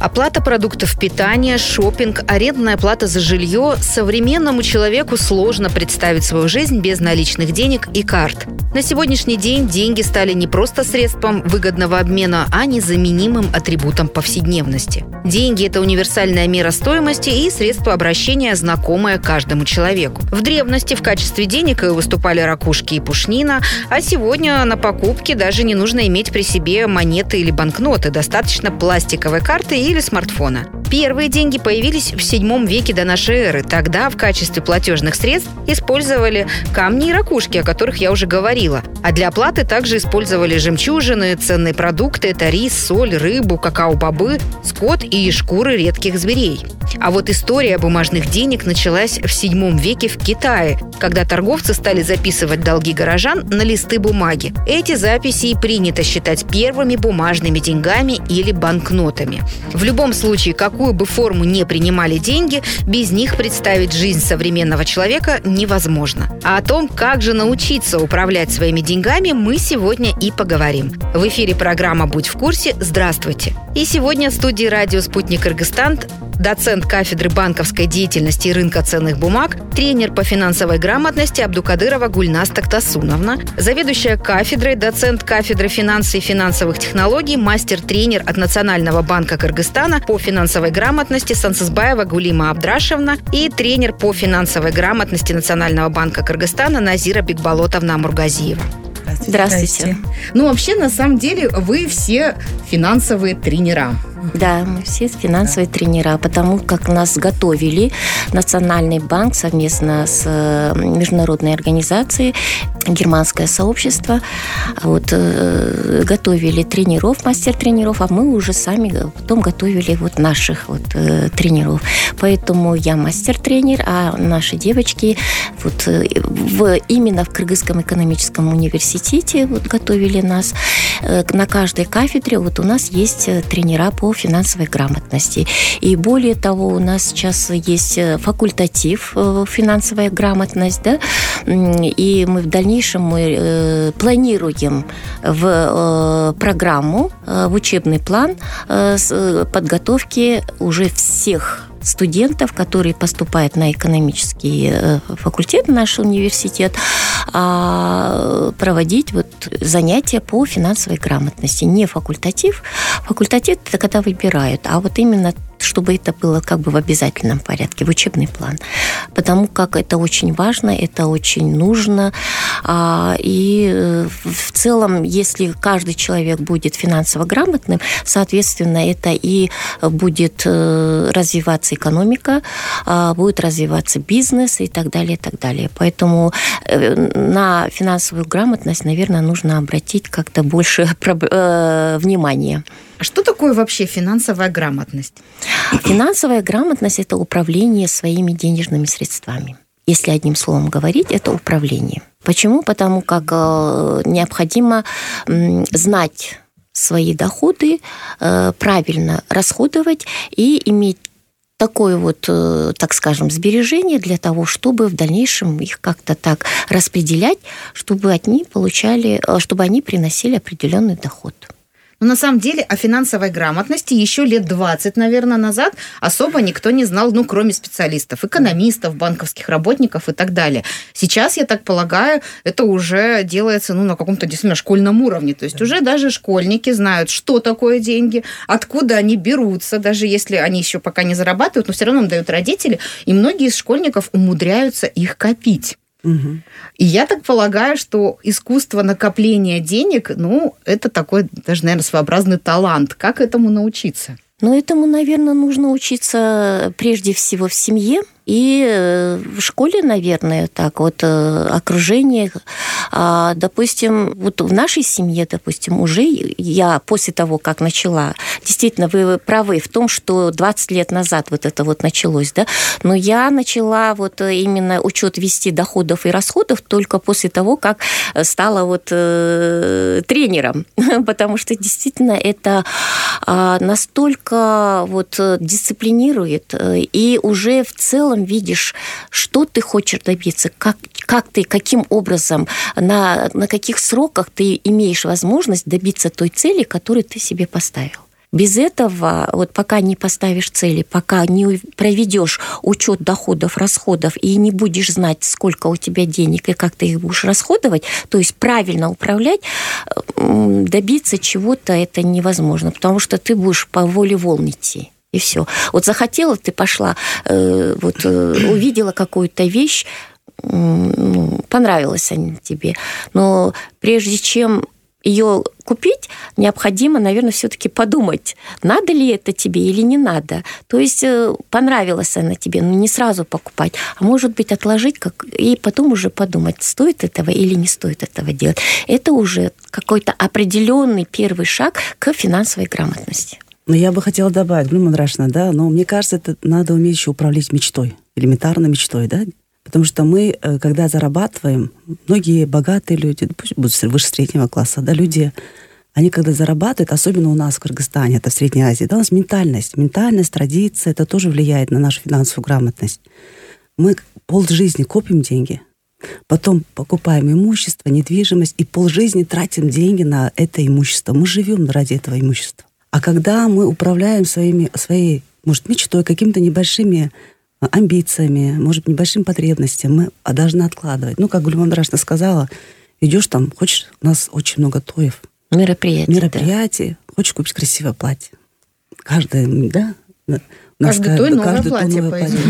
Оплата продуктов питания, шопинг, арендная плата за жилье. Современному человеку сложно представить свою жизнь без наличных денег и карт. На сегодняшний день деньги стали не просто средством выгодного обмена, а незаменимым атрибутом повседневности. Деньги – это универсальная мера стоимости и средство обращения, знакомое каждому человеку. В древности в качестве денег выступали ракушки и пушнина, а сегодня на покупки даже не нужно иметь при себе монеты или банкноты, достаточно пластиковой карты или смартфона. Первые деньги появились в 7 веке до нашей эры. Тогда в качестве платежных средств использовали камни и ракушки, о которых я уже говорила. А для оплаты также использовали жемчужины, ценные продукты – это рис, соль, рыбу, какао-бобы, скот и шкуры редких зверей. А вот история бумажных денег началась в 7 веке в Китае, когда торговцы стали записывать долги горожан на листы бумаги. Эти записи и принято считать первыми бумажными деньгами или банкнотами. В любом случае, какую бы форму ни принимали деньги, без них представить жизнь современного человека невозможно. А о том, как же научиться управлять своими деньгами, мы сегодня и поговорим. В эфире программа «Будь в курсе». Здравствуйте! И сегодня в студии радио «Спутник Кыргызстан» доцент кафедры банковской деятельности и рынка ценных бумаг, тренер по финансовой грамотности Абдукадырова Гульназ Тактасуновна, заведующая кафедрой, доцент кафедры финансы и финансовых технологий, мастер-тренер от Национального банка Кыргызстана по финансовой грамотности Сансызбаева Гулима Абдрашевна и тренер по финансовой грамотности Национального банка Кыргызстана Назира Бекболотовна Мургазиева. Здравствуйте. Ну, вообще, на самом деле, вы все финансовые тренера. Да, мы все финансовые тренера, потому как нас готовили Национальный банк совместно с международной организацией, германское сообщество. Готовили тренеров, мастер-тренеров, а мы уже сами потом готовили наших тренеров. Поэтому я мастер-тренер, а наши девочки именно в Кыргызском экономическом университете готовили нас. На каждой кафедре у нас есть тренера по финансовой грамотности. И более того, у нас сейчас есть факультатив финансовая грамотность, да, и мы в дальнейшем планируем в программу, в учебный план подготовки уже всех студентов, которые поступают на экономический факультет, наш университет, проводить занятия по финансовой грамотности. Не факультатив. Факультатив – это когда выбирают, а именно чтобы это было в обязательном порядке, в учебный план. Потому как это очень важно, это очень нужно. И в целом, если каждый человек будет финансово грамотным, соответственно, это и будет развиваться экономика, будет развиваться бизнес и так далее, и так далее. Поэтому на финансовую грамотность, наверное, нужно обратить как-то больше внимания. Что такое вообще финансовая грамотность? Финансовая грамотность – это управление своими денежными средствами. Если одним словом говорить, это управление. Почему? Потому как необходимо знать свои доходы, правильно расходовать и иметь такое так скажем, сбережение для того, чтобы в дальнейшем их как-то так распределять, чтобы они приносили определенный доход. Но на самом деле о финансовой грамотности еще лет 20, наверное, назад особо никто не знал, кроме специалистов, экономистов, банковских работников и так далее. Сейчас, я так полагаю, это уже делается на каком-то действительно школьном уровне. То есть уже даже школьники знают, что такое деньги, откуда они берутся, даже если они еще пока не зарабатывают, но все равно им дают родители, и многие из школьников умудряются их копить. Угу. И я так полагаю, что искусство накопления денег, это такой даже, наверное, своеобразный талант. Как этому научиться? Этому, наверное, нужно учиться прежде всего в семье и в школе, наверное, окружение. Допустим, в нашей семье, уже я после того, как начала, действительно, вы правы в том, что 20 лет назад это началось, да, но я начала именно учет вести доходов и расходов только после того, как стала тренером, потому что действительно это настолько дисциплинирует, и уже в целом видишь, что ты хочешь добиться, каким образом, на каких сроках ты имеешь возможность добиться той цели, которую ты себе поставил. Без этого, вот пока не поставишь цели, пока не проведешь учет доходов, расходов и не будешь знать, сколько у тебя денег и как ты их будешь расходовать, то есть правильно управлять, добиться чего-то это невозможно, потому что ты будешь по воле волн идти. И все. Вот захотела, ты пошла, увидела какую-то вещь, понравилась она тебе, но прежде чем ее купить, необходимо, наверное, все-таки подумать, надо ли это тебе или не надо. То есть понравилась она тебе, но не сразу покупать, а может быть отложить и потом уже подумать, стоит этого или не стоит этого делать. Это уже какой-то определенный первый шаг к финансовой грамотности. Но я бы хотела добавить, Гульнар Рашидовна, да, но мне кажется, это надо уметь еще управлять мечтой, элементарно мечтой, да. Потому что мы, когда зарабатываем, многие богатые люди, пусть будут выше среднего класса, да, люди, они когда зарабатывают, особенно у нас в Кыргызстане, это в Средней Азии, да, у нас ментальность, традиция, это тоже влияет на нашу финансовую грамотность. Мы полжизни копим деньги, потом покупаем имущество, недвижимость, и полжизни тратим деньги на это имущество. Мы живем ради этого имущества. А когда мы управляем своей, может, мечтой, какими-то небольшими амбициями, может, небольшим потребностям, мы должны откладывать. Ну, как Гульнар Рашидовна сказала, идешь там, хочешь, у нас очень много тоев. Мероприятий. Да. Хочешь купить красивое платье. Каждый той новое платье.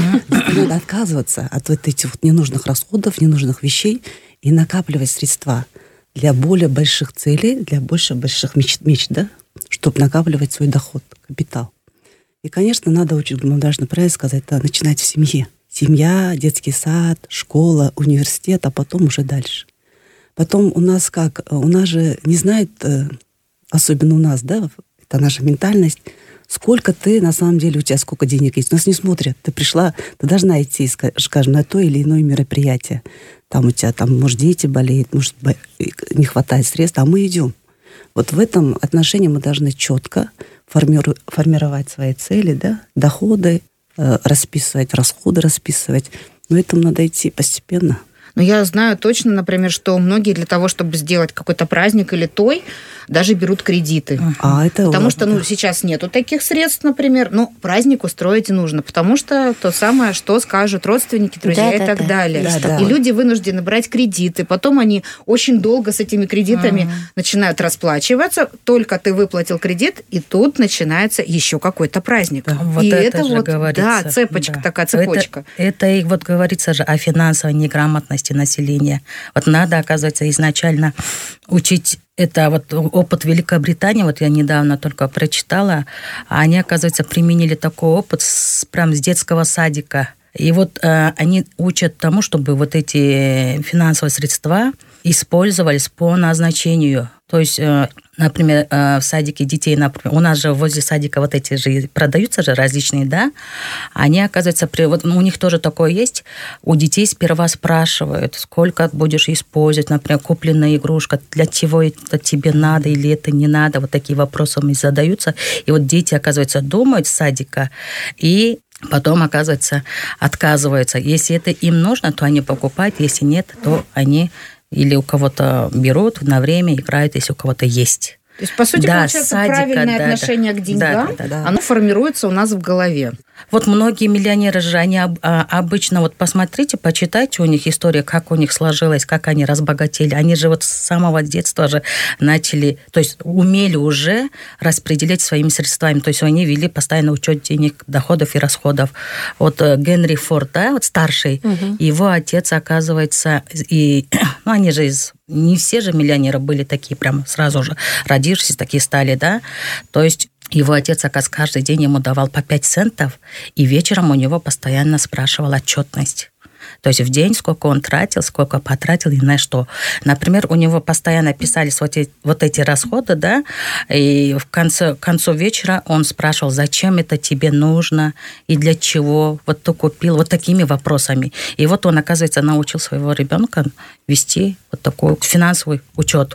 Надо отказываться от вот этих вот ненужных расходов, ненужных вещей и накапливать средства для более больших целей, для больших мечт, да, чтобы накапливать свой доход, капитал. И, конечно, надо очень, даже правильно сказать, это начинать в семье. Семья, детский сад, школа, университет, а потом уже дальше. Потом у нас же не знают, особенно у нас, да, это наша ментальность, сколько ты, на самом деле, у тебя сколько денег есть. Нас не смотрят. Ты пришла, ты должна идти, скажем, на то или иное мероприятие. Там у тебя, может, дети болеют, может, не хватает средств, а мы идем. Вот в этом отношении мы должны четко формировать свои цели, да, доходы, расписывать, расходы расписывать. Но этому надо идти постепенно. Но я знаю точно, например, что многие для того, чтобы сделать какой-то праздник или той, даже берут кредиты. Потому что сейчас нету таких средств, например. Но праздник устроить нужно, потому что то самое, что скажут родственники, друзья и так далее. И люди вынуждены брать кредиты. Потом они очень долго с этими кредитами начинают расплачиваться. Только ты выплатил кредит, и тут начинается еще какой-то праздник. Вот и это же говорится. Да, цепочка, такая цепочка. Это и вот говорится же о финансовой неграмотности населения. Вот надо, оказывается, изначально учить. Это вот опыт Великобритании, вот я недавно только прочитала, они, оказывается, применили такой опыт прям с детского садика. И вот они учат тому, чтобы вот эти финансовые средства использовались по назначению. То есть, например, в садике детей, например, у нас же возле садика вот эти же продаются же различные, да, они, оказывается, вот у них тоже такое есть, у детей сперва спрашивают, сколько будешь использовать, например, купленная игрушка, для чего это тебе надо или это не надо, вот такие вопросы задаются, и вот дети, оказывается, думают с садика, и потом, оказывается, отказываются. Если это им нужно, то они покупают, если нет, то они или у кого-то берут на время, играют, если у кого-то есть. То есть, по сути, получается, правильное отношение к деньгам, оно формируется у нас в голове. Вот многие миллионеры же, они обычно, вот посмотрите, почитайте у них историю, как у них сложилось, как они разбогатели. Они же вот с самого детства же начали, то есть умели уже распределять своими средствами. То есть они вели постоянно учет денег, доходов и расходов. Вот Генри Форд, да, вот старший, его отец, оказывается, и они же не все же миллионеры были такие, прям сразу же родившись, такие стали, да. То есть его отец, оказывается, каждый день ему давал по 5 центов, и вечером у него постоянно спрашивал отчетность. То есть в день сколько он тратил, сколько потратил, и на что. Например, у него постоянно писались вот эти расходы, да, и к концу вечера он спрашивал, зачем это тебе нужно и для чего, вот ты купил, вот такими вопросами. И вот он, оказывается, научил своего ребенка вести вот такой финансовый учет.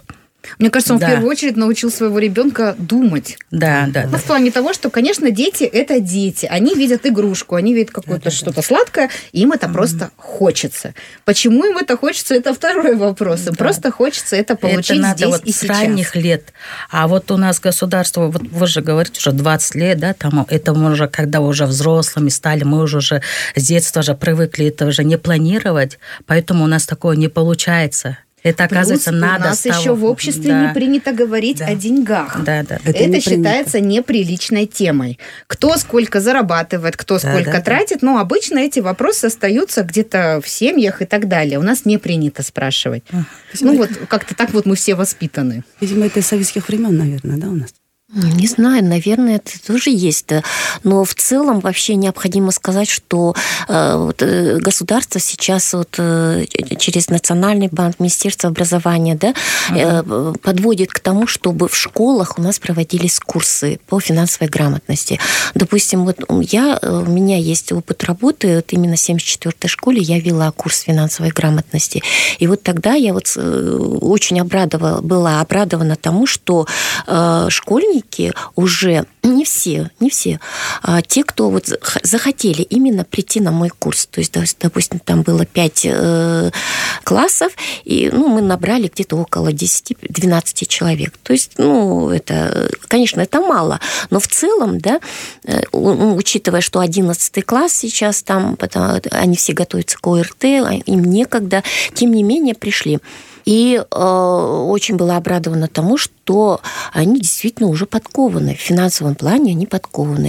Мне кажется, он в первую очередь научил своего ребенка думать. Да. В плане того, что, конечно, дети – это дети. Они видят игрушку, они видят какое-то что-то сладкое, и им это просто хочется. Почему им это хочется – это второй вопрос. Им просто хочется это получить это надо здесь и с сейчас. ранних лет. А вот у нас государство, вот вы же говорите, уже 20 лет, да, там, это мы уже, когда уже взрослыми стали, мы уже с детства же привыкли это уже не планировать, поэтому у нас такое не получается. Это, оказывается, надо... У нас еще в обществе не принято говорить о деньгах. Да. Это считается неприличной темой. Кто сколько зарабатывает, кто сколько тратит. Но обычно эти вопросы остаются где-то в семьях и так далее. У нас не принято спрашивать. Вот как-то так вот мы все воспитаны. Видимо, это из советских времен, наверное, да, у нас? Не знаю, наверное, это тоже есть. Но в целом вообще необходимо сказать, что государство сейчас через Национальный банк, Министерство образования подводит к тому, чтобы в школах у нас проводились курсы по финансовой грамотности. Допустим, у меня есть опыт работы, именно в 74-й школе я вела курс финансовой грамотности. И вот тогда я очень была обрадована тому, что школьники уже не все, а те, кто захотели именно прийти на мой курс. То есть, допустим, там было 5 классов, и мы набрали где-то около 10-12 человек. То есть, это, конечно, это мало, но в целом, учитывая, что 11 класс сейчас там, они все готовятся к ОРТ, им некогда, тем не менее пришли. И очень была обрадована тому, что они действительно уже подкованы. В финансовом плане они подкованы.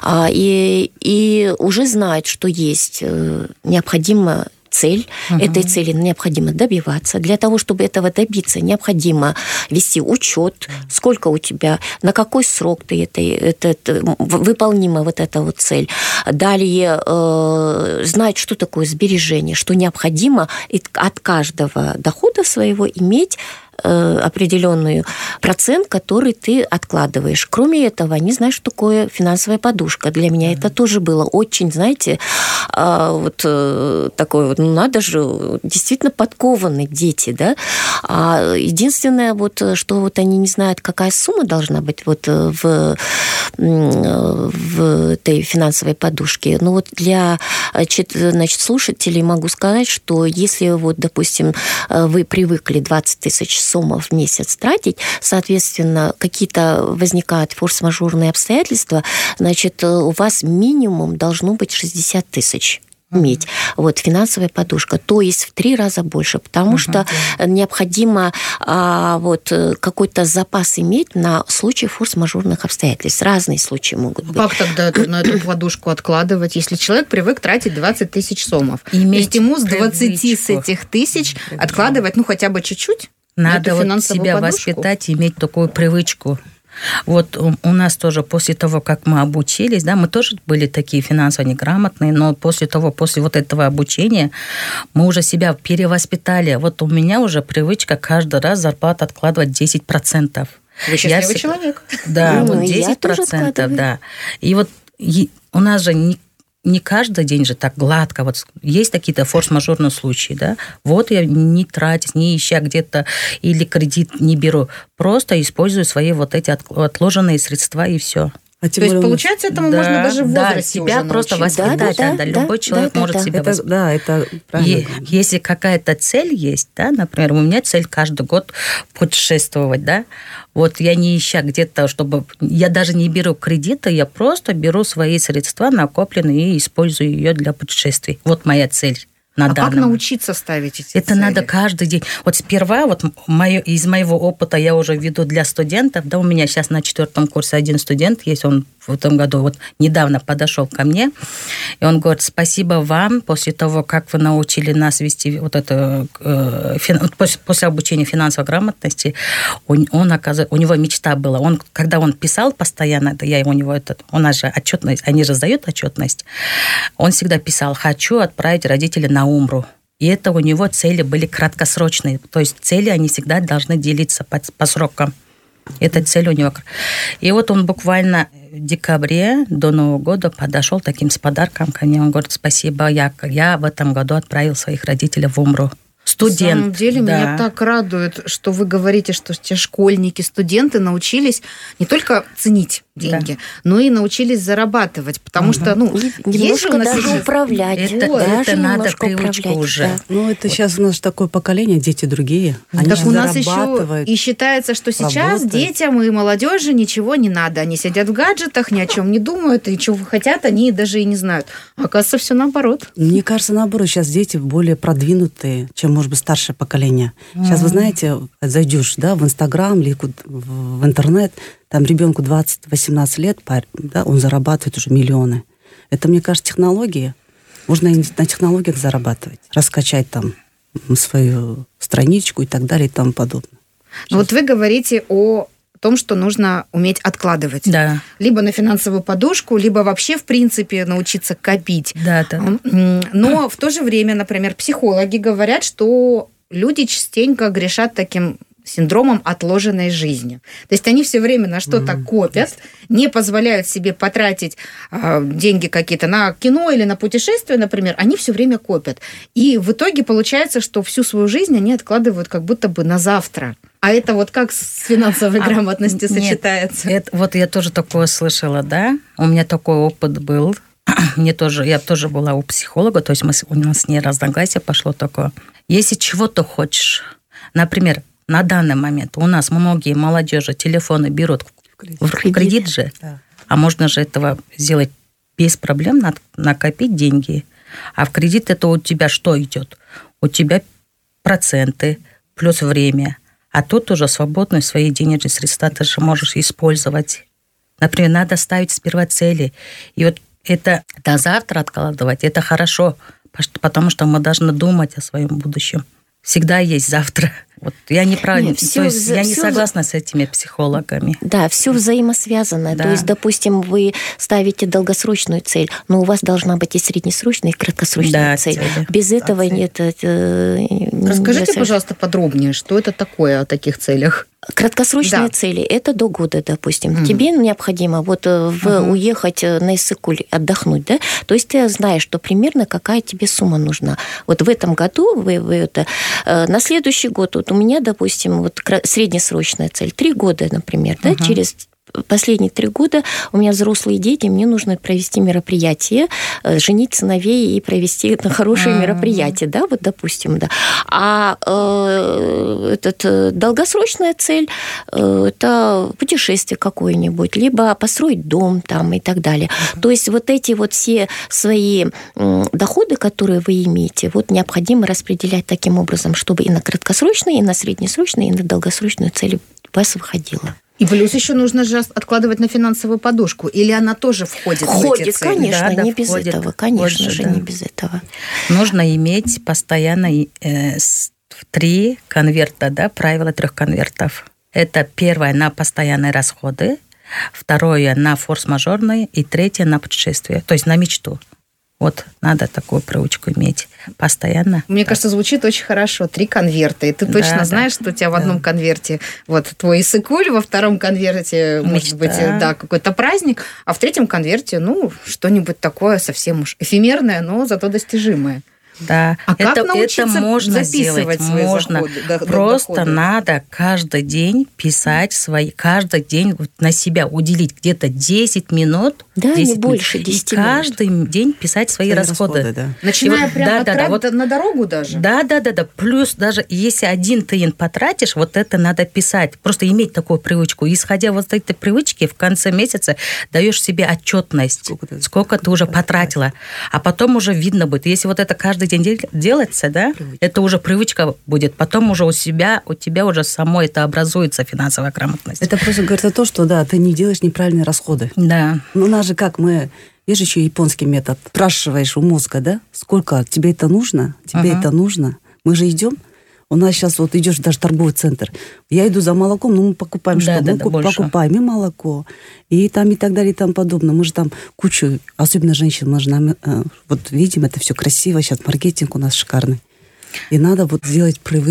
И уже знают, что есть необходимо цель. Этой цели необходимо добиваться. Для того, чтобы этого добиться, необходимо вести учет, сколько у тебя, на какой срок ты выполнима эта цель. Далее знать, что такое сбережение, что необходимо от каждого дохода своего иметь определенный процент, который ты откладываешь. Кроме этого, они знают, что такое финансовая подушка. Для меня это тоже было очень, знаете, такое, надо же, действительно подкованные дети, да. Единственное, что они не знают, какая сумма должна быть в этой финансовой подушке. Но для слушателей могу сказать, что если, допустим, вы привыкли 20 тысяч сумм в месяц тратить, соответственно, какие-то возникают форс-мажорные обстоятельства, у вас минимум должно быть 60 тысяч иметь. Финансовая подушка. То есть в 3 раза больше, потому что необходимо какой-то запас иметь на случай форс-мажорных обстоятельств. Разные случаи могут быть. Как тогда на эту подушку откладывать, если человек привык тратить 20 тысяч сомов? То есть ему с 20 с этих тысяч откладывать, хотя бы чуть-чуть? Надо себя воспитать, иметь такую привычку. У нас тоже после того, как мы обучились, мы тоже были такие финансово неграмотные, но после этого обучения мы уже себя перевоспитали. У меня уже привычка каждый раз зарплату откладывать 10%. Вы счастливый человек. Да, 10%, да. И у нас же не каждый день же так гладко. Есть какие-то форс-мажорные случаи, да? Я не трачусь, не ища где-то или кредит не беру. Просто использую свои эти отложенные средства и все. То есть, получается, этому можно даже в возрасте себя уже просто воспитать. Любой человек может себя воспитать. Да, это правильно. Если какая-то цель есть, например, у меня цель каждый год путешествовать, я не ища где-то, чтобы... Я даже не беру кредита, я просто беру свои средства накопленные и использую ее для путешествий. Моя цель. Как научиться ставить эти цели? Это надо каждый день. Сперва, из моего опыта я уже веду для студентов. У меня сейчас на 4 курсе один студент есть, он в этом году недавно подошел ко мне, и он говорит: спасибо вам, после того, как вы научили нас вести после обучения финансовой грамотности, у него мечта была. Когда он писал постоянно, у нас же отчетность, они же сдают отчетность, он всегда писал: хочу отправить родителей на умру. И это у него цели были краткосрочные. То есть цели, они всегда должны делиться по срокам. Это цель у него. И он буквально в декабре до Нового года подошел с подарком ко мне. Он говорит: спасибо, я в этом году отправил своих родителей в умру. студент. На самом деле меня так радует, что вы говорите, что те школьники, студенты научились не только ценить деньги, но и научились зарабатывать, потому что, немножко даже управлять. Это надо привычку уже. Да. Ну, это сейчас у нас такое поколение, дети другие. Они так у нас зарабатывают. еще и считается, что сейчас работают. детям и молодежи ничего не надо. Они сидят в гаджетах, ни о чем не думают, и чего хотят, они даже и не знают. А оказывается, все наоборот. Мне кажется, наоборот, сейчас дети более продвинутые, чем, может быть, старшее поколение. Сейчас, вы знаете, зайдешь, да, в Инстаграм или в интернет, там ребенку 20-18 лет, да, он зарабатывает уже миллионы. Это, мне кажется, технологии. Можно и на технологиях зарабатывать, раскачать там свою страничку и так далее и тому подобное. Вот вы говорите о том, что нужно уметь откладывать. Да. Либо на финансовую подушку, либо вообще, в принципе, научиться копить. Да. Но в то же время, например, психологи говорят, что люди частенько грешат таким синдромом отложенной жизни. То есть они все время на что-то копят, не позволяют себе потратить деньги какие-то на кино или на путешествия, например, они все время копят. И в итоге получается, что всю свою жизнь они откладывают как будто бы на завтра. А это вот как с финансовой грамотностью сочетается? Вот я тоже такое слышала, да. У меня такой опыт был. Я тоже была у психолога, то есть у нас с ней разногласие пошло такое. Если чего-то хочешь, например, на данный момент у нас многие молодежи телефоны берут в кредит же, да. А можно же этого сделать без проблем, накопить деньги. А в кредит это у тебя что идет? У тебя проценты плюс время. А тут уже свободные свои денежные средства ты же можешь использовать. Например, надо ставить сперва цели. И вот это до завтра откладывать, это хорошо, потому что мы должны думать о своем будущем. Всегда есть завтра. Вот я неправильно, то есть я не согласна с этими психологами. Да, все взаимосвязано. Да. То есть, допустим, вы ставите долгосрочную цель, но у вас должна быть и среднесрочная, и краткосрочная цель. Без этого нет. Расскажите, пожалуйста, подробнее, что это такое о таких целях? Краткосрочные цели – это до года, допустим. Тебе необходимо уехать на Иссык-Куль, отдохнуть, да? То есть ты знаешь, что примерно какая тебе сумма нужна. Вот в этом году на следующий год, вот у меня, допустим, вот среднесрочная цель – 3 года, например, да? Через последние 3 года у меня взрослые дети, мне нужно провести мероприятие, женить сыновей и провести хорошие мероприятия, да, вот, допустим, да. А долгосрочная цель – это путешествие какое-нибудь, либо построить дом там и так далее. То есть вот эти вот все свои доходы, которые вы имеете, вот необходимо распределять таким образом, чтобы и на краткосрочные, и на среднесрочные, и на долгосрочную цель у вас выходило. И плюс еще нужно же откладывать на финансовую подушку. Или она тоже входит в эти цели? Конечно, не без этого. Конечно же, не без этого. Нужно иметь постоянно 3 конверта, да, правило 3 конвертов. Это первое на постоянные расходы, второе на форс-мажорные и третье на путешествие, то есть на мечту. Вот надо такую привычку иметь постоянно. Мне кажется, звучит очень хорошо. 3 конверта. И ты точно знаешь, что у тебя в одном конверте вот твой Иссык-Куль, во втором конверте, может быть, какой-то праздник, а в третьем конверте, что-нибудь такое совсем уж эфемерное, но зато достижимое. Да, а как научиться это можно записывать сделать? Свои можно. Просто доходы? Надо каждый день писать каждый день на себя уделить где-то 10 минут. Да, 10 не больше 10 минут. Каждый день писать свои расходы. Да. Начиная прямо от трат на дорогу даже? Да. Плюс даже если 1 тыен потратишь, вот это надо писать. Просто иметь такую привычку. Исходя вот этой привычки, в конце месяца даешь себе отчетность, сколько ты уже потратила. А потом уже видно будет. Если вот это каждый день делается, да, это уже привычка будет. Потом уже у тебя уже само это образуется, финансовая грамотность. Это просто говорит о том, что, да, ты не делаешь неправильные расходы. Да. Ну, у нас же есть еще японский метод. Спрашиваешь у мозга, да, сколько тебе это нужно? Тебе это нужно? Мы же идем. У нас сейчас вот идешь даже в торговый центр. Я иду за молоком, мы покупаем что? Мы покупаем и молоко, и там и так далее, и тому подобное. Мы же там кучу, особенно женщин, мы же вот видим, это все красиво, сейчас маркетинг у нас шикарный. И надо вот сделать привычку.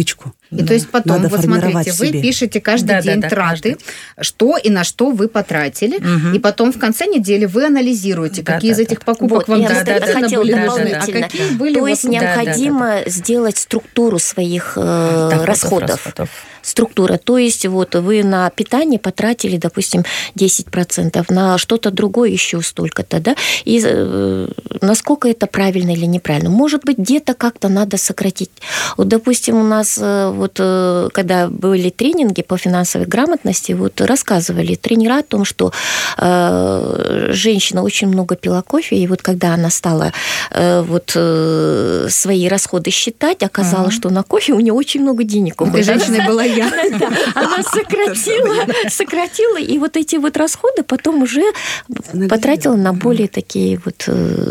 И то есть потом, Надо вот смотрите, в вы себе. пишете каждый день траты, что и на что вы потратили, и потом в конце недели вы анализируете, какие из этих покупок вам действительно были нужны, а какие были... То есть необходимо сделать структуру своих расходов. Структура. То есть вот вы на питание потратили, допустим, 10%, на что-то другое еще столько-то, да? И насколько это правильно или неправильно? Может быть, где-то как-то надо сократить. Вот, допустим, у нас вот когда были тренинги по финансовой грамотности, вот рассказывали тренера о том, что женщина очень много пила кофе, и вот когда она стала вот свои расходы считать, оказалось, что на кофе у нее очень много денег. Этой женщиной была я. Она сократила, и вот эти вот расходы потом уже потратила на более такие вот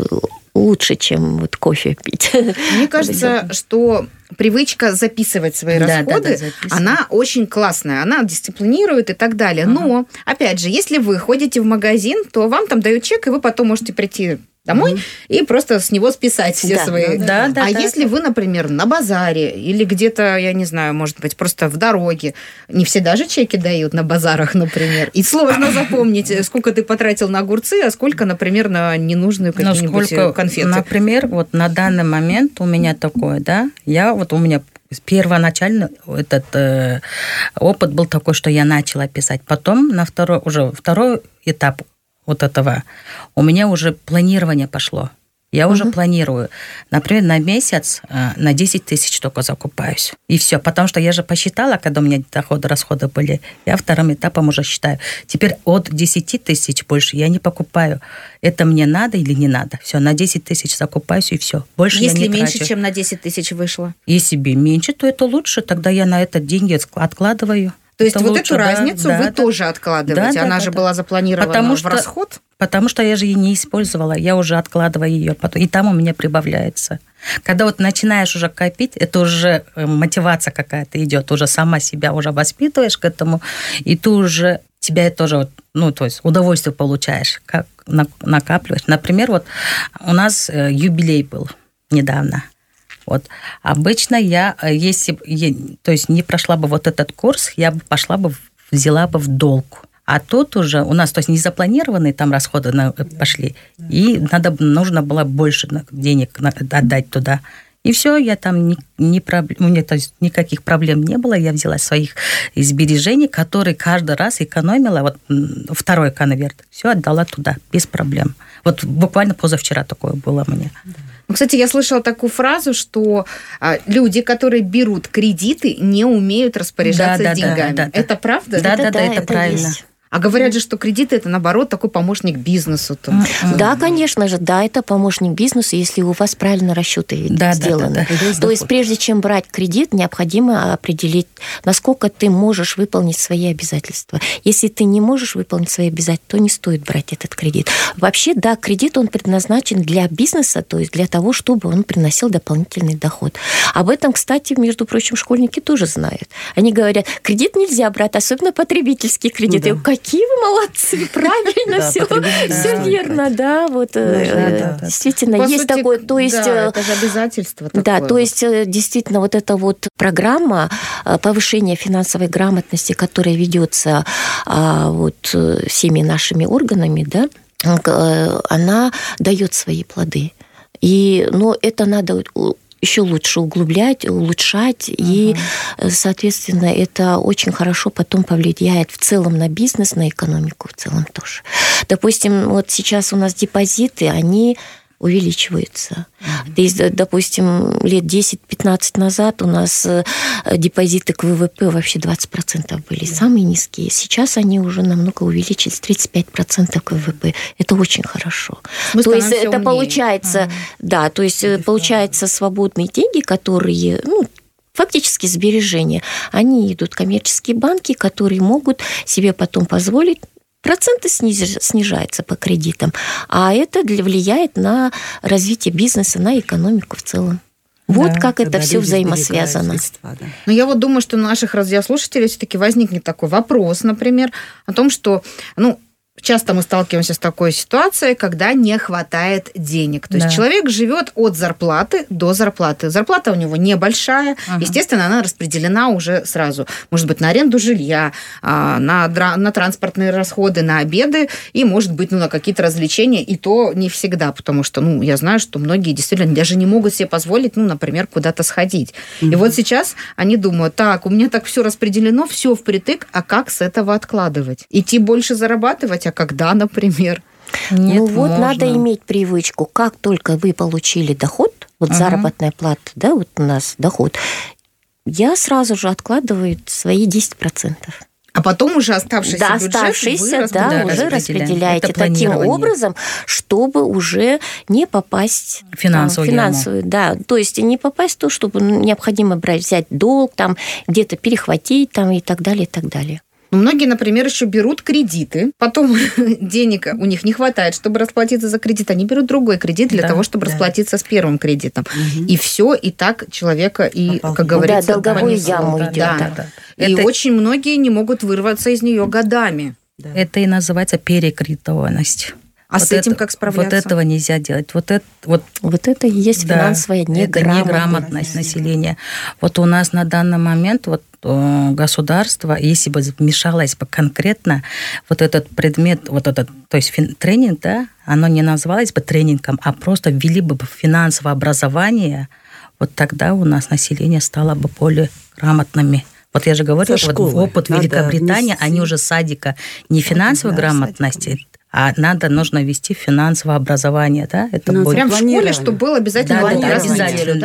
лучше, чем вот кофе пить. Мне кажется, что привычка записывать свои расходы, она очень классная, она дисциплинирует и так далее. Но, опять же, если вы ходите в магазин, то вам там дают чек, и вы потом можете прийти домой и просто с него списать все свои. Если вы, например, на базаре или где-то, я не знаю, может быть, просто в дороге, не все даже чеки дают на базарах, например, и сложно запомнить, сколько ты потратил на огурцы, а сколько, например, на ненужную какие-нибудь конфеты. Например, вот на данный момент у меня такое, да, у меня первоначально этот опыт был такой, что я начала писать. Потом на второй этап вот этого, у меня уже планирование пошло. Я уже планирую. Например, на месяц на 10 тысяч только закупаюсь. И все. Потому что я же посчитала, когда у меня доходы, расходы были. Я вторым этапом уже считаю. Теперь от 10 тысяч больше я не покупаю. Это мне надо или не надо? Все, на 10 тысяч закупаюсь, и все. Больше я не трачу. Если меньше, чем на 10 тысяч вышло? Если меньше, то это лучше. Тогда я на это деньги откладываю. То есть вот эту разницу вы тоже откладываете? Она же была запланирована в расход? Потому что я же ее не использовала, я уже откладываю ее, и там у меня прибавляется. Когда вот начинаешь уже копить, это уже мотивация какая-то идет, уже сама себя уже воспитываешь к этому, и ты уже тебя тоже, то есть удовольствие получаешь, как накапливаешь. Например, вот у нас юбилей был недавно. Вот. Обычно я, если то есть не прошла бы вот этот курс, я бы пошла бы, взяла бы в долг. А тут уже у нас, то есть незапланированные там расходы пошли, и нужно было больше денег отдать туда. И все, я там у меня то есть никаких проблем не было. Я взяла своих сбережений, которые каждый раз экономила, вот второй конверт, все отдала туда, без проблем. Вот буквально позавчера такое было мне. Кстати, я слышала такую фразу, что люди, которые берут кредиты, не умеют распоряжаться деньгами. Да. Это правда? Да, это правильно. Есть. А говорят же, что кредиты – это, наоборот, такой помощник бизнесу. Да, конечно же, да, это помощник бизнесу, если у вас правильно расчеты сделаны. То есть прежде чем брать кредит, необходимо определить, насколько ты можешь выполнить свои обязательства. Если ты не можешь выполнить свои обязательства, то не стоит брать этот кредит. Вообще, да, кредит, он предназначен для бизнеса, то есть для того, чтобы он приносил дополнительный доход. Об этом, кстати, между прочим, школьники тоже знают. Они говорят, кредит нельзя брать, особенно потребительский кредит. Какие вы молодцы, правильно, все верно, да, вот действительно есть такое, то есть это же обязательство такое. Да, то есть действительно вот эта вот программа повышения финансовой грамотности, которая ведется вот всеми нашими органами, да, она дает свои плоды. Но это надо еще лучше углублять, улучшать, и, соответственно, это очень хорошо потом повлияет в целом на бизнес, на экономику в целом тоже. Допустим, вот сейчас у нас депозиты, они увеличиваются. Допустим, лет 10-15 назад у нас депозиты к ВВП вообще 20% были самые низкие. Сейчас они уже намного увеличились, 35% к ВВП. Это очень хорошо. То есть это получается, да, то есть получается свободные деньги, которые, фактически сбережения, они идут в коммерческие банки, которые могут себе потом позволить. Проценты снижаются по кредитам, а это влияет на развитие бизнеса, на экономику в целом. Вот как это все взаимосвязано. Но я вот думаю, что у наших радиослушателей все-таки возникнет такой вопрос, например, о том, что, Часто мы сталкиваемся с такой ситуацией, когда не хватает денег. То есть человек живет от зарплаты до зарплаты. Зарплата у него небольшая, естественно, она распределена уже сразу. Может быть, на аренду жилья, на транспортные расходы, на обеды и, может быть, на какие-то развлечения. И то не всегда, потому что, я знаю, что многие действительно даже не могут себе позволить, например, куда-то сходить. И вот сейчас они думают, так, у меня так все распределено, все впритык, а как с этого откладывать? Идти больше зарабатывать, а когда, например? Нет, надо иметь привычку, как только вы получили доход, заработная плата, да, вот у нас доход, я сразу же откладываю свои 10%. А потом уже оставшийся бюджет уже распределяете таким образом, чтобы уже не попасть в финансовую, то есть не попасть в то, чтобы необходимо взять долг, где-то перехватить и так далее, и так далее. Многие, например, еще берут кредиты, потом денег у них не хватает, чтобы расплатиться за кредит. Они берут другой кредит для того, чтобы расплатиться с первым кредитом. И все, и так человека, как говорится... долговую яму идет. И очень многие не могут вырваться из нее годами. Это и называется перекредитованность. А с этим как справляться? Вот этого нельзя делать. Вот это и есть финансовая неграмотность населения. Вот у нас на данный момент государство, если бы вмешалось бы конкретно, этот предмет, то есть тренинг, оно не называлось бы тренингом, а просто ввели бы финансовое образование, тогда у нас население стало бы более грамотными. Я же говорю, опыт Великобритании, они уже с садика не финансовой грамотности, а нужно вести финансовое образование, да? Это прям в школе, чтобы было обязательно раз в неделю,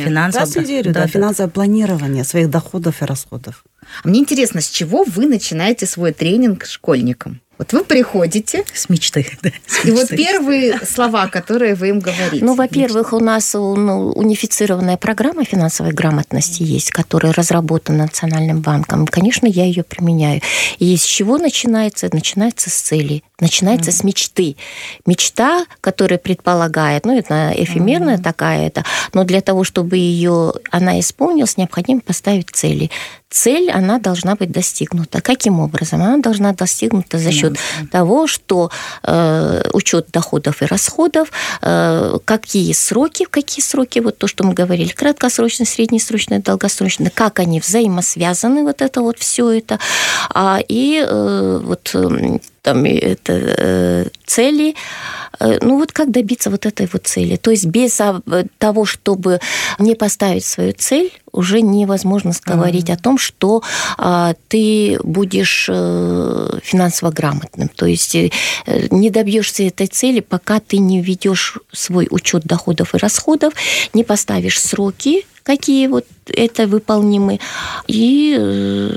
финансовое планирование своих доходов и расходов. Мне интересно, с чего вы начинаете свой тренинг школьникам? Вы приходите... С мечты. И первые слова, которые вы им говорите. Во-первых, у нас унифицированная программа финансовой грамотности есть, которая разработана Национальным банком. Конечно, я ее применяю. И с чего начинается? Начинается с цели. Начинается с мечты. Мечта, которая предполагает, это эфемерная такая, но для того, чтобы она исполнилась, необходимо поставить цели. Цель, она должна быть достигнута. Каким образом? Она должна достигнута за счет того, что учет доходов и расходов, какие сроки, то, что мы говорили, краткосрочно, среднесрочно, долгосрочно, как они взаимосвязаны, все это. Цели, как добиться этой цели. То есть без того, чтобы не поставить свою цель, уже невозможно говорить о том, что ты будешь финансово грамотным. То есть не добьешься этой цели, пока ты не введешь свой учет доходов и расходов, не поставишь сроки, какие это выполнимы, и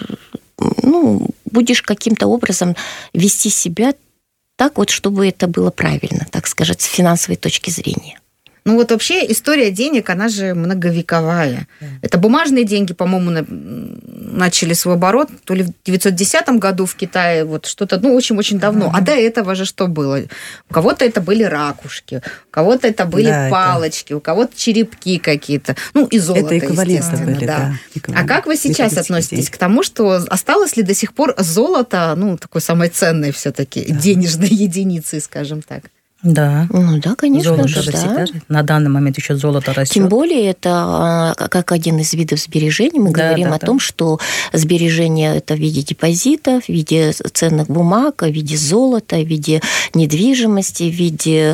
будешь каким-то образом вести себя так, чтобы это было правильно, так сказать, с финансовой точки зрения. Вообще история денег, она же многовековая. Это бумажные деньги, по-моему, начали свой оборот то ли в 910 году в Китае, что-то, очень-очень давно. А до этого же что было? У кого-то это были ракушки, у кого-то это были палочки, у кого-то черепки какие-то, и золото, это эквиваленты были, А как вы сейчас относитесь к тому, что осталось ли до сих пор золото, такой самой ценной все-таки денежной единицей, скажем так? Да. Конечно золото же, всегда. На данный момент еще золото растет. Тем более это как один из видов сбережений. Мы говорим о том, что сбережения это в виде депозитов, в виде ценных бумаг, в виде золота, в виде недвижимости, в виде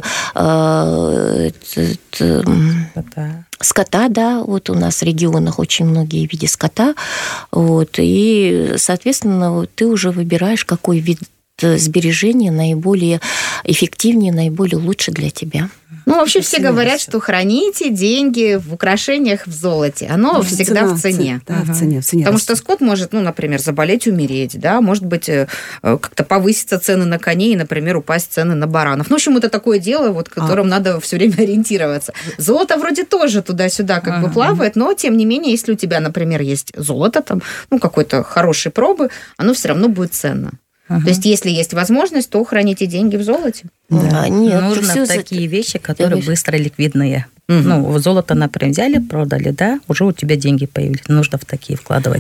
скота, у нас в регионах очень многие виды скота, и, соответственно, ты уже выбираешь, какой вид сбережения наиболее эффективнее, наиболее лучше для тебя. Вообще все говорят, что храните деньги в украшениях в золоте. Оно всегда в цене. В цене. Потому что скот может, например, заболеть, умереть, может быть, как-то повыситься цены на коней и, например, упасть цены на баранов. В общем, это такое дело, которым надо все время ориентироваться. Золото вроде тоже туда-сюда плавает, но, тем не менее, если у тебя, например, есть золото, какой-то хорошей пробы, оно все равно будет ценно. То есть, если есть возможность, то храните деньги в золоте. Нет, нужно такие вещи, которые быстро ликвидные. Золото, например, взяли, продали, уже у тебя деньги появились. Нужно в такие вкладывать.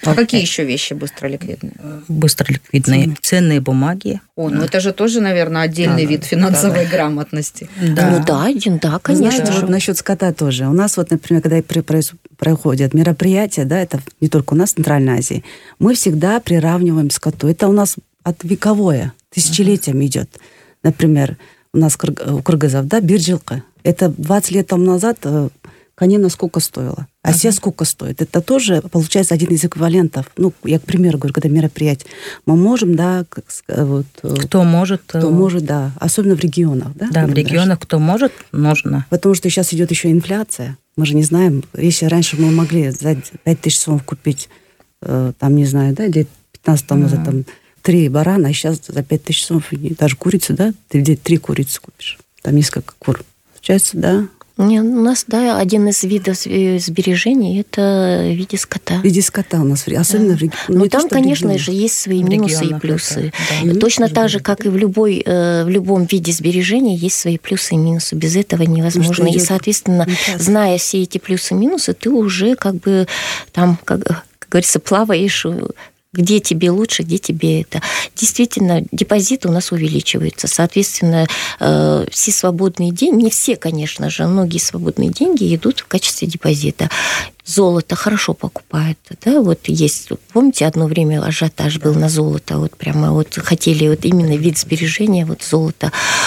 А какие еще вещи быстроликвидные? Быстроликвидные ценные бумаги. Ну это же тоже, наверное, отдельный вид финансовой грамотности. Да, конечно. Знаете, вот насчет скота тоже. У нас вот, например, когда проходят мероприятия, да, это не только у нас в Центральной Азии, мы всегда приравниваем скоту. Это у нас вековое, тысячелетиями идет. Например, у нас у кыргызов, да, биржилка. Это 20 лет тому назад конина сколько стоила, а сейчас сколько стоит. Это тоже, получается, один из эквивалентов. Ну, я, к примеру, говорю, когда мероприятие. Мы можем, да, вот... Кто может, да. Особенно в регионах, да? Да, в регионах кто может, нужно. Потому что сейчас идет еще инфляция. Мы же не знаем. Если раньше мы могли за 5000 сомов купить, там, не знаю, да, лет 15 тому назад, там, 3 барана, а сейчас за 5000 сомов даже курицу, да, ты где 3 курицы купишь. Там несколько кур. Получается, да. У нас, да, один из видов сбережений – это в виде скота. В виде скота у нас, особенно в регионах. Но там, конечно же, есть свои минусы и плюсы. Да. Точно так же, как и в любом виде сбережения, есть свои плюсы и минусы. Без этого невозможно. И, соответственно, зная все эти плюсы и минусы, ты уже как бы там, как говорится, плаваешь, где тебе лучше, где тебе это. Действительно, депозиты у нас увеличиваются. Соответственно, все свободные деньги, не все, конечно же, многие свободные деньги идут в качестве депозита. Золото хорошо покупают, да, вот есть, помните, одно время ажиотаж был на золото, вот прямо вот хотели вот именно вид сбережения, вот золото.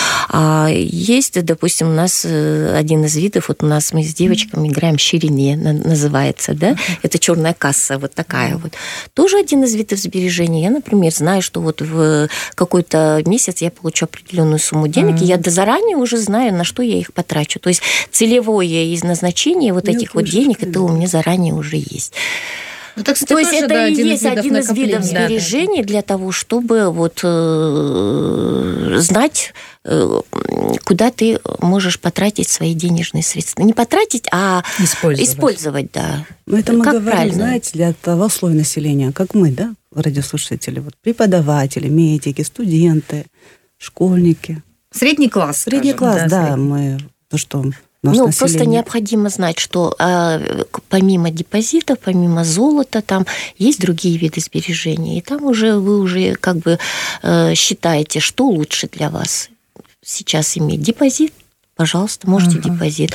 А есть, допустим, у нас один из видов, вот у нас мы с девочками играем ширине, называется, да, это черная касса, вот такая вот. Тоже один из видов сбережения. Я, например, знаю, что вот в какой-то месяц я получу определенную сумму денег, и я заранее уже знаю, на что я их потрачу. То есть целевое назначение вот этих вот денег, это у меня заранее уже есть. Ну, так, кстати, то есть тоже, это и есть один из видов сбережений для того, чтобы вот знать, куда ты можешь потратить свои денежные средства. Не потратить, а использовать, да. Ну, это мы говорим, знаете, для того слоя населения, как мы, да, радиослушатели, вот преподаватели, медики, студенты, школьники. Средний класс. Средний класс, да, мы, то, что... Просто необходимо знать, что помимо депозитов, помимо золота, там есть другие виды сбережений. И там вы уже как бы считаете, что лучше для вас сейчас иметь. Депозит, пожалуйста, можете депозит.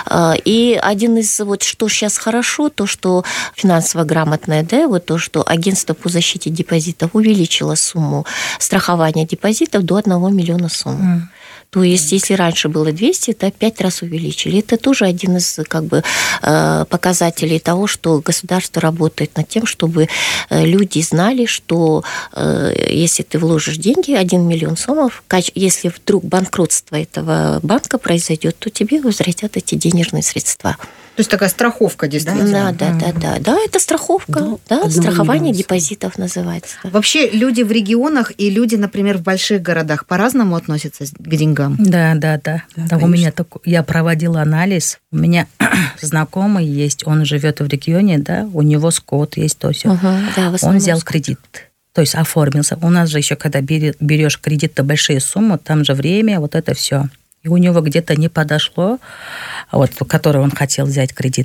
И один из, вот что сейчас хорошо, то, что финансово грамотное, да, вот то, что агентство по защите депозитов увеличило сумму страхования депозитов до 1 миллиона сумм. То есть, если раньше было 200, это 5 раз увеличили. Это тоже один из как бы, показателей того, что государство работает над тем, чтобы люди знали, что если ты вложишь деньги, 1 миллион сомов, если вдруг банкротство этого банка произойдет, то тебе возвратят эти денежные средства. То есть такая страховка, действительно. Да, это страховка, страхование депозитов называется. Вообще люди в регионах и люди, например, в больших городах по-разному относятся к деньгам? Да, у меня я проводила анализ, у меня знакомый есть, он живет в регионе, да, у него скот есть, то все. Он взял кредит. То есть оформился. У нас же еще, когда берешь кредит на большие суммы, там же время, вот это все. И у него где-то не подошло, вот, который он хотел взять кредит.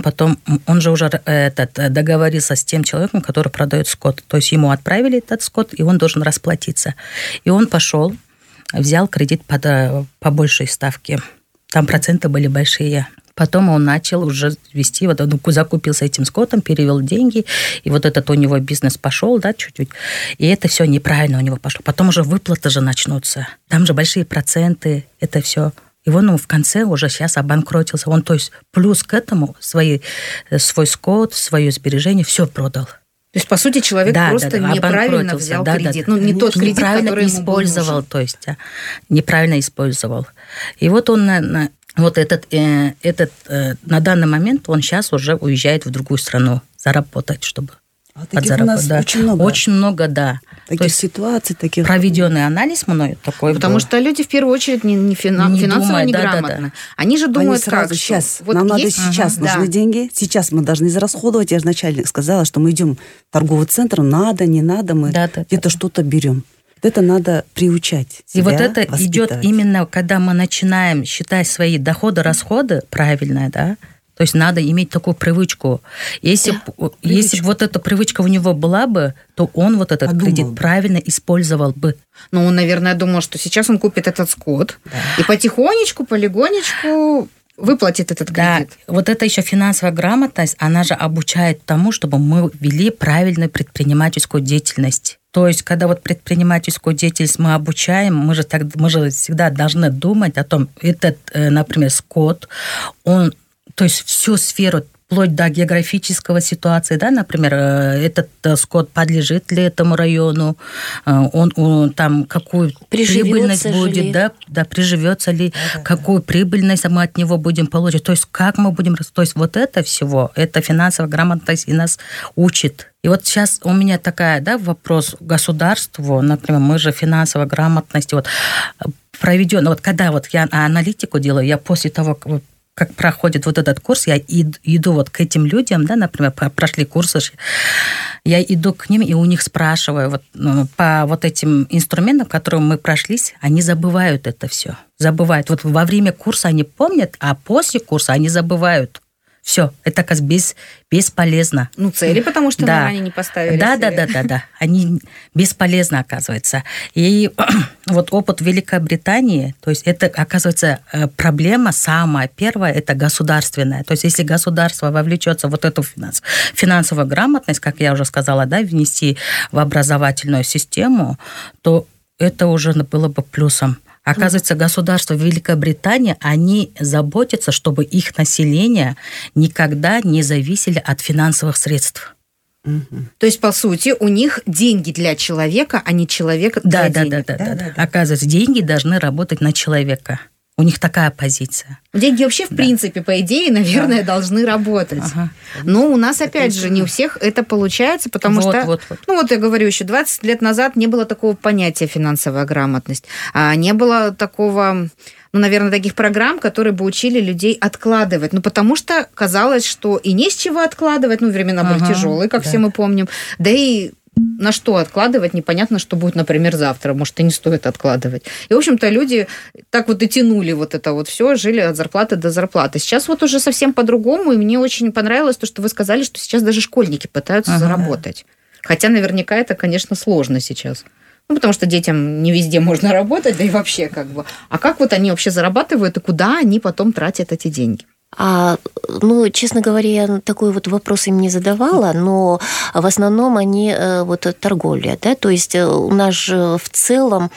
Он же уже договорился с тем человеком, который продает скот. То есть ему отправили этот скот, и он должен расплатиться. И он пошел, взял кредит по большей ставке. Там проценты были большие. Потом он начал уже вести, вот он закупился этим скотом, перевел деньги, и вот этот у него бизнес пошел, да, чуть-чуть. И это все неправильно у него пошло. Потом уже выплаты же начнутся. Там же большие проценты, это все. И он в конце уже сейчас обанкротился. Он, то есть, плюс к этому свой скот, свое сбережение, все продал. То есть, по сути, человек просто неправильно взял кредит. Не тот кредит, который ему использовал, то есть, неправильно использовал. И вот он... Вот этот на данный момент он сейчас уже уезжает в другую страну заработать, чтобы подзаработать. Очень много, да. Таких ситуаций, таких... Проведенный анализ мною такой Потому был. что люди в первую очередь не финансово неграмотны. Они же думают, сразу, как сейчас. Вот нам надо сейчас нужны деньги, сейчас мы должны израсходовать. Я же начальник сказала, что мы идем в торговый центр, надо, не надо, мы где-то что-то берем. Это надо приучать себя, и вот это идет именно, когда мы начинаем считать свои доходы, расходы правильно, да, То есть надо иметь такую привычку. Если бы вот эта привычка у него была бы, то он вот этот кредит правильно использовал бы. Ну, он, наверное, думал, что сейчас он купит этот скот и потихонечку, полигонечку выплатит этот кредит. Да, вот это еще финансовая грамотность, она же обучает тому, чтобы мы вели правильную предпринимательскую деятельность. То есть, когда вот предпринимательскую деятельность мы обучаем, мы же всегда должны думать о том, этот, например, скот, он, то есть всю сферу, вплоть до географического ситуации, да, например, этот скот подлежит ли этому району, он там какую прибыльность будет, да, приживется ли, какую прибыльность мы от него будем получать, то есть как мы будем, то есть вот это всего, это финансовая грамотность и нас учит. И вот сейчас у меня такая, да, вопрос государству, например, мы же финансовой грамотности вот проведем, вот когда вот я аналитику делаю, я после того, как проходит вот этот курс, я иду вот к этим людям, да, например, прошли курсы, я иду к ним и у них спрашиваю вот, по вот этим инструментам, которые мы прошлись, они забывают это все. Забывают. Вот во время курса они помнят, а после курса они забывают. Все, это как бесполезно. Ну, цели, потому что, наверное, они не поставили. Да. Они бесполезны, оказывается. И вот опыт Великобритании, то есть это, оказывается, проблема самая первая, это государственная. То есть если государство вовлечется в вот эту финансовую грамотность, как я уже сказала, да, внести в образовательную систему, то это уже было бы плюсом. Оказывается, государство Великобритании, они заботятся, чтобы их население никогда не зависели от финансовых средств. То есть, по сути, у них деньги для человека, а не человек для денег. Да. Оказывается, деньги должны работать на человека. У них такая позиция. Деньги вообще, в принципе, по идее, наверное, должны работать. Но у нас, опять же, не у всех это получается, потому что... Ну, вот я говорю, еще 20 лет назад не было такого понятия финансовая грамотность. Не было такого... Ну, наверное, таких программ, которые бы учили людей откладывать. Ну, потому что казалось, что и не с чего откладывать. Ну, времена были тяжелые, как все мы помним. Да и на что откладывать, непонятно, что будет, например, завтра. Может, и не стоит откладывать. И, в общем-то, люди так вот и тянули вот это вот все, жили от зарплаты до зарплаты. Сейчас вот уже совсем по-другому, и мне очень понравилось то, что вы сказали, что сейчас даже школьники пытаются заработать. Хотя наверняка это, конечно, сложно сейчас. Ну, потому что детям не везде можно работать, да и вообще как бы. А как вот они вообще зарабатывают, и куда они потом тратят эти деньги? Ну, честно говоря, я такой вот вопрос им не задавала, но в основном они вот торговля, да, то есть у нас же в целом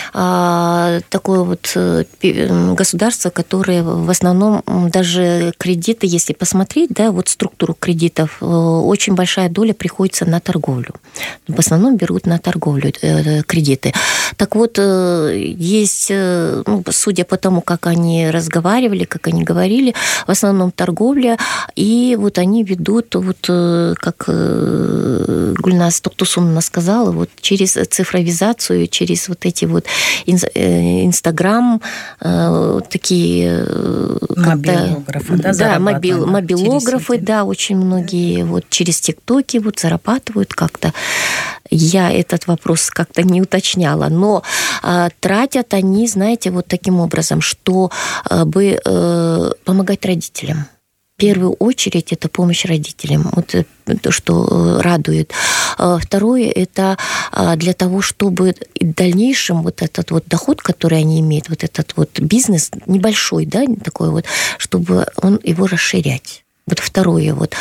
такое вот государство, которое в основном даже кредиты, если посмотреть, да, вот структуру кредитов, очень большая доля приходится на торговлю. В основном берут на торговлю кредиты. Так вот, есть, ну, судя по тому, как они разговаривали, как они говорили, в основном торговля, и вот они ведут, вот как Гульназ Токтусуновна сказала, вот через цифровизацию, через вот эти вот Инстаграм, такие... Мобилографы, да? Да, мобилографы, да, очень многие вот через ТикТоки вот зарабатывают как-то. Я этот вопрос как-то не уточняла, но тратят они, знаете, вот таким образом, чтобы помогать родителям. В первую очередь это помощь родителям, вот то, что радует. Второе, это для того, чтобы в дальнейшем вот этот вот доход, который они имеют, вот этот вот бизнес небольшой, да, такой вот, чтобы он его расширять. Вот второе вот.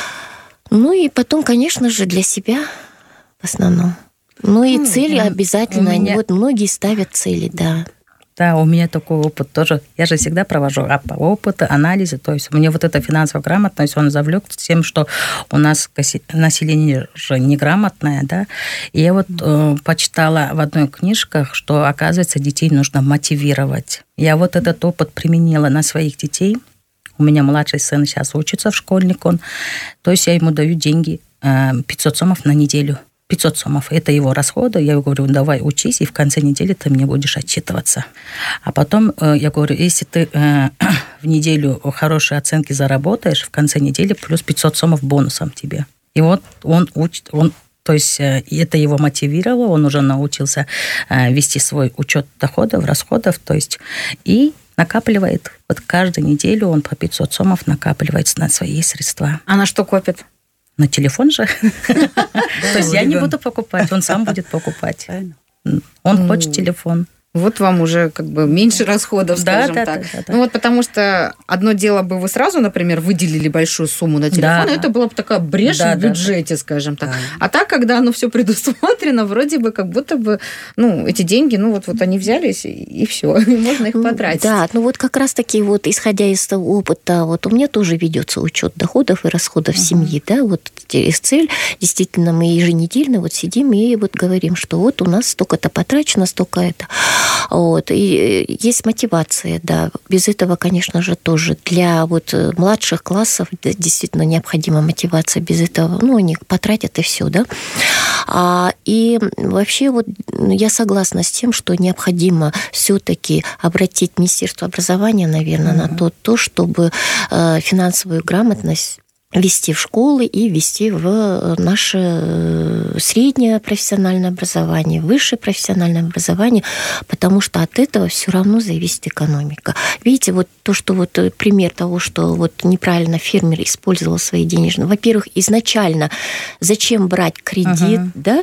Ну и потом, конечно же, для себя в основном. Ну и цели обязательно, они вот многие ставят цели, да. Да, у меня такой опыт тоже. Я же всегда провожу опыт, анализы. То есть мне вот эта финансовая грамотность, он завлек тем, что у нас население же неграмотное, да. И я вот почитала в одной книжке, что, оказывается, детей нужно мотивировать. Я вот этот опыт применила на своих детей. У меня младший сын сейчас учится в школьник, то есть я ему даю деньги, 500 сомов на неделю. 500 сомов. Это его расходы. Я говорю, давай учись, и в конце недели ты мне будешь отчитываться. А потом я говорю, если ты в неделю хорошие оценки заработаешь, в конце недели плюс 500 сомов бонусом тебе. И вот он учит, то есть это его мотивировало, он уже научился вести свой учет доходов, расходов, то есть и накапливает. Вот каждую неделю он по 500 сомов накапливает на свои средства. А на что копит? На телефон же. То есть я не буду покупать, он сам будет покупать. Он хочет телефон. Вот вам уже как бы меньше расходов, скажем так. Да. Ну вот потому что одно дело бы вы сразу, например, выделили большую сумму на телефон, это была бы такая брешь в бюджете, скажем так. А так, когда оно все предусмотрено, вроде бы как будто бы, эти деньги, вот они взялись, и все, и можно их потратить. Да, вот как раз-таки вот исходя из того опыта, вот у меня тоже ведется учет доходов и расходов семьи, да, вот цель, действительно, мы еженедельно вот сидим и вот говорим, что вот у нас столько-то потрачено, столько это. Вот. И есть мотивация, да. Без этого, конечно же, тоже для вот младших классов действительно необходима мотивация. Без этого, они потратят и все, да. И вообще вот я согласна с тем, что необходимо все-таки обратить Министерство образования, наверное, на то, чтобы финансовую грамотность ввести в школы и ввести в наше среднее профессиональное образование, высшее профессиональное образование, потому что от этого все равно зависит экономика. Видите, вот то, что вот пример того, что вот неправильно фермер использовал свои денежные. Во-первых, изначально зачем брать кредит, да?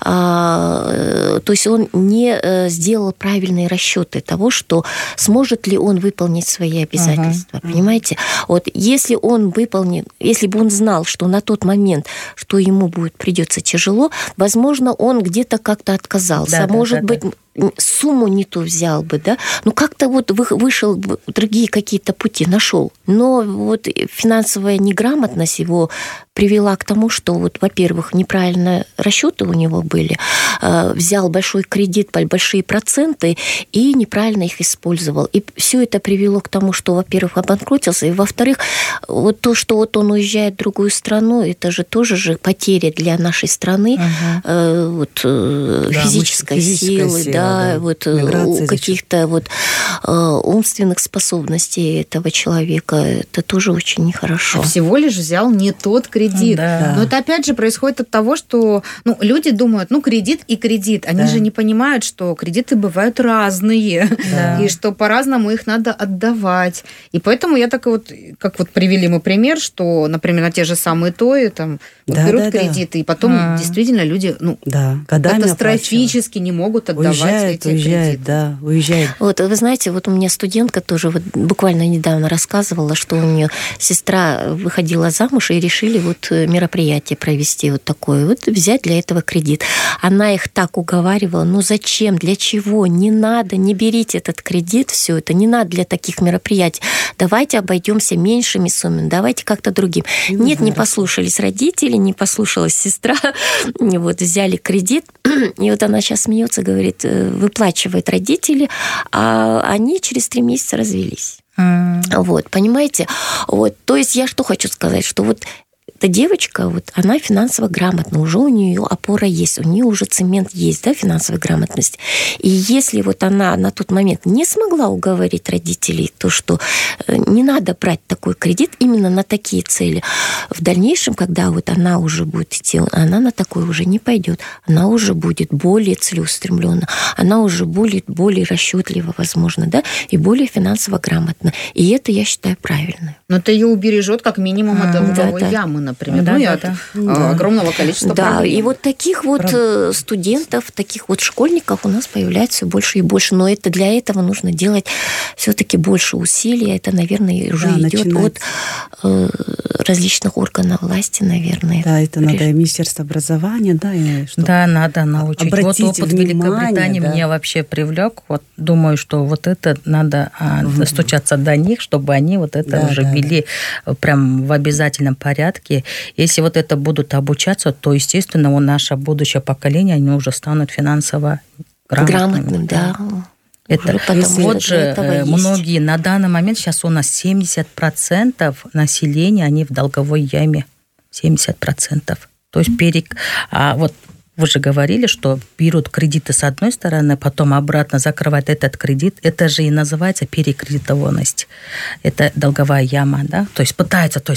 То есть он не сделал правильные расчеты того, что сможет ли он выполнить свои обязательства, понимаете? Вот если он выполнит, если бы он знал, что на тот момент, что ему придется тяжело, возможно, он где-то как-то отказался. Может быть, сумму не ту взял бы, да? Как-то вот вышел, другие какие-то пути нашел. Но вот финансовая неграмотность его привела к тому, что вот, во-первых, неправильные расчеты у него были, взял большой кредит, большие проценты и неправильно их использовал. И все это привело к тому, что, во-первых, обанкротился, и, во-вторых, вот то, что вот он уезжает в другую страну, это же тоже же потеря для нашей страны физической силы, да, вот каких-то вот умственных способностей этого человека. Это тоже очень нехорошо. Всего лишь взял не тот кредит. Да. Но это опять же происходит от того, что люди думают, кредит и кредит. Они же не понимают, что кредиты бывают разные, и что по-разному их надо отдавать. И поэтому я так вот, как вот привели мы пример, что, например, на те же самые ТОИ там берут кредиты, и потом действительно люди катастрофически не могут отдавать эти кредиты. Уезжает. Вот вы знаете, вот у меня студентка тоже вот буквально недавно рассказывала, что у нее сестра выходила замуж и решили вот мероприятие провести вот такое, вот взять для этого кредит. Она их так уговаривала, зачем, для чего, не надо, не берите этот кредит, все это, не надо для таких мероприятий. Давайте обойдемся меньшими суммами, давайте как-то другим. Нет, не послушались родители, не послушалась сестра, вот взяли кредит, и вот она сейчас смеется, говорит, выплачивает родители, а они через 3 месяца развелись. Вот, понимаете? Вот, то есть я что хочу сказать, что вот эта девочка, вот, она финансово грамотна, уже у нее опора есть, у нее уже цемент есть, да, финансовая грамотность. И если вот она на тот момент не смогла уговорить родителей, то что не надо брать такой кредит именно на такие цели. В дальнейшем, когда вот она уже будет идти, она на такой уже не пойдет, она уже будет более целеустремленна, она уже будет более расчетлива, возможно, да, и более финансово грамотна. И это, я считаю, правильно. Но это ее убережет как минимум от долговой ямы, например, и от огромного количества проблем. И вот таких вот студентов, таких вот школьников у нас появляется все больше и больше. Но это для этого нужно делать все-таки больше усилий. Это, наверное, уже идет от различных органов власти, наверное. Да, это надо и Министерство образования, да, и что? Да, надо научить. Вот опыт Великобритании меня вообще привлек. Вот думаю, что вот это надо достучаться до них, чтобы они вот это уже ввели прям в обязательном порядке. Если вот это будут обучаться, то, естественно, наше будущее поколение, они уже станут финансово грамотными. Да. Это вот же многие, на данный момент сейчас у нас 70% населения, они в долговой яме. 70%. То есть вот вы же говорили, что берут кредиты с одной стороны, потом обратно закрывают этот кредит. Это же и называется перекредитованность. Это долговая яма, да? То есть пытаются,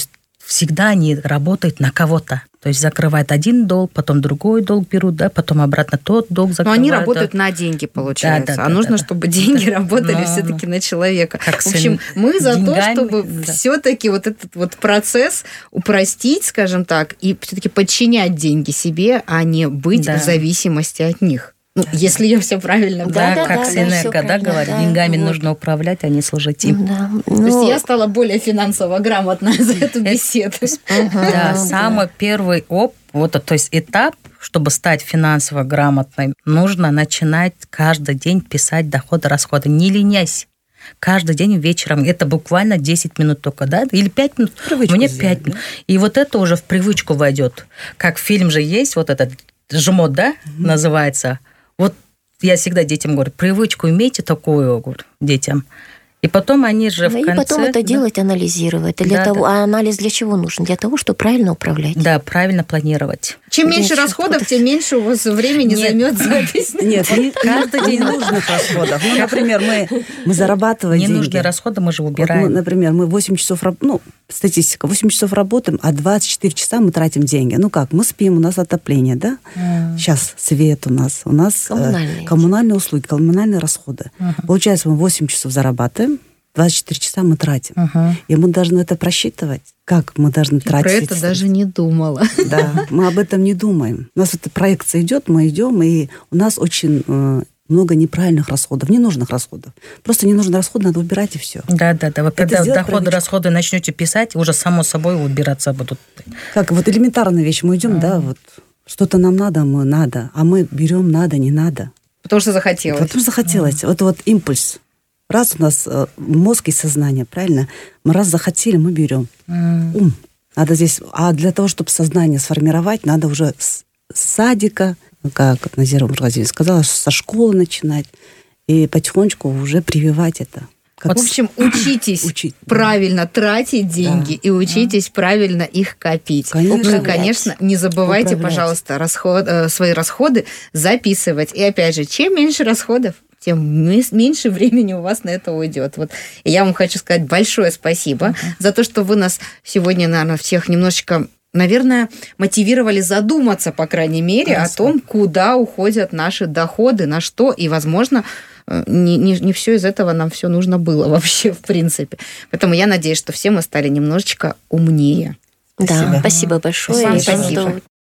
всегда они работают на кого-то. То есть закрывают один долг, потом другой долг берут, да, потом обратно тот долг закрывают. Но они работают на деньги, получается. А нужно, чтобы деньги работали все-таки на человека. В общем, мы за то, чтобы все-таки вот этот вот процесс упростить, скажем так, и все-таки подчинять деньги себе, а не быть в зависимости от них. Ну, если я все правильно понимаю. Да, как Синека, говорит, деньгами нужно управлять, а не служить им. То есть я стала более финансово грамотной за эту беседу. Да, самый первый то есть этап, чтобы стать финансово грамотной, нужно начинать каждый день писать доходы, расходы. Не ленясь. Каждый день вечером. Это буквально 10 минут только, да? Или 5 минут. Привычку Мне сделать, 5 минут. И вот это уже в привычку войдет. Как фильм же есть, вот этот жмот, да, называется. Вот я всегда детям говорю, привычку имейте такую, говорю, детям. И потом они же в конце... И потом это делать, анализировать. А анализ для чего нужен? Для того, чтобы правильно управлять. Да, правильно планировать. Чем меньше расходов, тем меньше у вас времени займет запись. Нет, каждый день нужных расходов. Ну, например, мы зарабатываем деньги. Ненужные расходы мы же убираем. Вот, например, мы 8 часов, статистика, 8 часов работаем, а 24 часа мы тратим деньги. Ну как, мы спим, у нас отопление, да? Сейчас свет у нас коммунальные услуги, коммунальные расходы. Получается, мы 8 часов зарабатываем, 24 часа мы тратим. И мы должны это просчитывать. Как мы должны тратить? Про это даже не думала. Да, мы об этом не думаем. У нас эта проекция идет, мы идем, и у нас очень много неправильных расходов, ненужных расходов. Просто ненужные расходы надо убирать, и все. Да. Вот когда доходы, расходы начнете писать, уже само собой убираться будут. Как вот элементарная вещь. Мы идем, да, вот что-то нам надо, а мы берем надо, не надо. Потому что захотелось. Потому что захотелось. Вот импульс. Раз у нас мозг и сознание, правильно? Мы раз захотели, мы берем. Ум. Надо здесь... А для того, чтобы сознание сформировать, надо уже с садика, как Назира Мургазиевна сказала, со школы начинать и потихонечку уже прививать это. В общем, учитесь правильно тратить деньги и учитесь правильно их копить. Конечно. И, конечно, не забывайте, пожалуйста, свои расходы записывать. И опять же, чем меньше расходов, тем меньше времени у вас на это уйдет. Вот. И я вам хочу сказать большое спасибо за то, что вы нас сегодня, наверное, всех немножечко, наверное, мотивировали задуматься, по крайней мере, о том, куда уходят наши доходы, на что, и, возможно, не все из этого нам все нужно было вообще, в принципе. Поэтому я надеюсь, что все мы стали немножечко умнее. Да, спасибо большое. Вам спасибо.